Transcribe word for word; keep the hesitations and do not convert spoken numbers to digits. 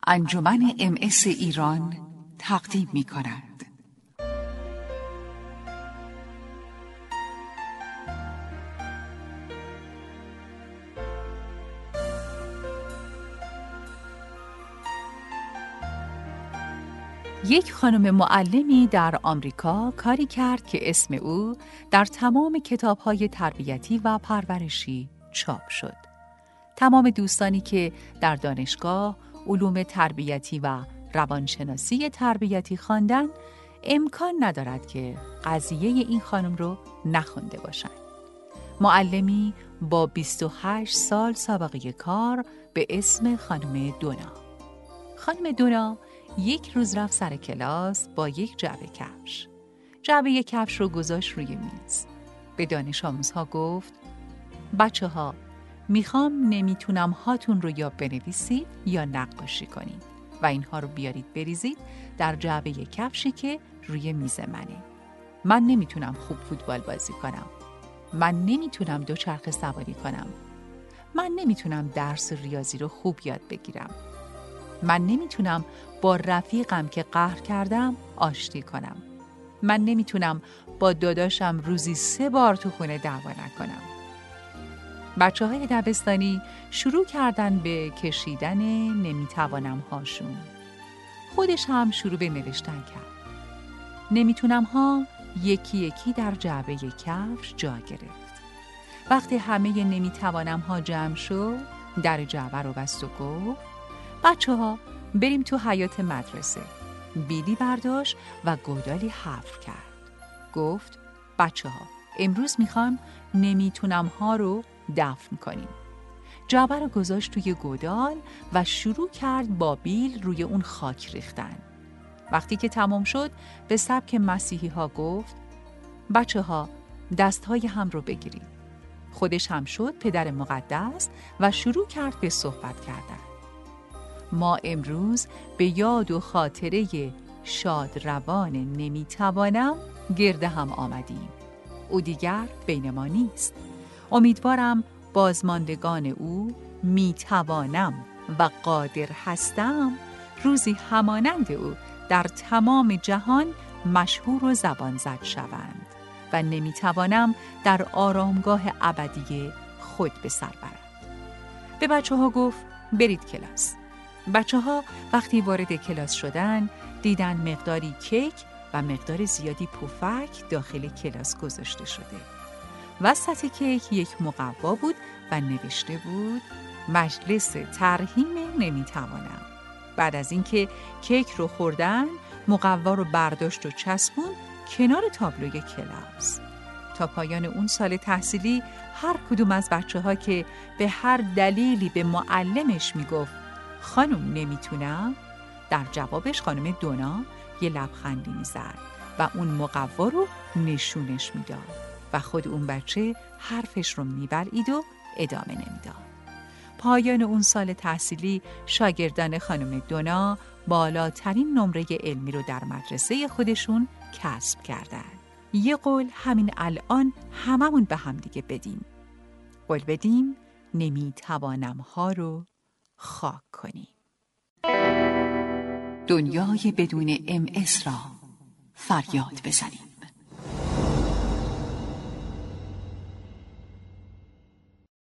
انجمن ام اس ایران تقدیم می کند. یک خانم معلمی در آمریکا کاری کرد که اسم او در تمام کتاب‌های تربیتی و پرورشی چاپ شد. تمام دوستانی که در دانشگاه علوم تربیتی و روانشناسی تربیتی خواندن امکان ندارد که قضیه این خانم رو نخونده باشند. معلمی با بیست و هشت سال سابقه کار به اسم خانم دونا. خانم دونا یک روز رفت سر کلاس با یک جعبه کفش. جعبه کفش رو گذاشت روی میز. به دانش آموزها گفت: بچه ها، میخوام نمیتونم هاتون رو یا بنویسید یا نقاشی کنید و اینها رو بیارید بریزید در جعبه کفشی که روی میز منه. من نمیتونم خوب فوتبال بازی کنم. من نمیتونم دوچرخه سواری کنم. من نمیتونم درس ریاضی رو خوب یاد بگیرم. من نمیتونم با رفیقم که قهر کردم آشتی کنم. من نمیتونم با داداشم روزی سه بار تو خونه دعوا نکنم. بچه های دبستانی شروع کردن به کشیدن نمیتوانم هاشون. خودش هم شروع به نوشتن کرد. نمیتونم ها یکی یکی در جعبه کفش جا گرفت. وقتی همه نمیتوانم ها جمع شد، در جعبه رو بست و گفت: بچه ها بریم تو حیاط مدرسه. بیلی برداشت و گودالی حفر کرد. گفت: بچه ها امروز میخوام نمیتونم ها رو دفن کنیم. جعبه رو گذاشت توی گودال و شروع کرد با بیل روی اون خاک ریختن. وقتی که تمام شد به سبک مسیحی ها گفت: بچه ها دست های هم رو بگیرید. خودش هم شد پدر مقدس و شروع کرد به صحبت کردن. ما امروز به یاد و خاطره شاد روان نمیتوانم گرد هم آمدیم. او دیگر بین ما نیست. امیدوارم بازماندگان او میتوانم و قادر هستم روزی همانند او در تمام جهان مشهور و زبان زد شوند و نمیتوانم در آرامگاه ابدی خود به سر برد. به بچه ها گفت: برید کلاس. بچه ها وقتی وارد کلاس شدن دیدن مقداری کیک و مقدار زیادی پفک داخل کلاس گذاشته شده. وسط کیک یک مقوا بود و نوشته بود: مجلس ترحیم نمیتوانم. بعد از اینکه کیک رو خوردن مقوا رو برداشت و چسبون کنار تابلوی کلاس. تا پایان اون سال تحصیلی هر کدوم از بچه ها که به هر دلیلی به معلمش میگفت خانم نمیتونم، در جوابش خانم دونا یه لبخندی میزد و اون مقوا رو نشونش میداد و خود اون بچه حرفش رو میبلعید و ادامه نمیداد. پایان اون سال تحصیلی شاگردان خانم دونا بالاترین نمره علمی رو در مدرسه خودشون کسب کردن. یه قول همین الان هممون به هم دیگه بدیم. قول بدیم نمیتوانم ها رو خاک کنیم. دنیای بدون ام اس را فریاد بزنیم.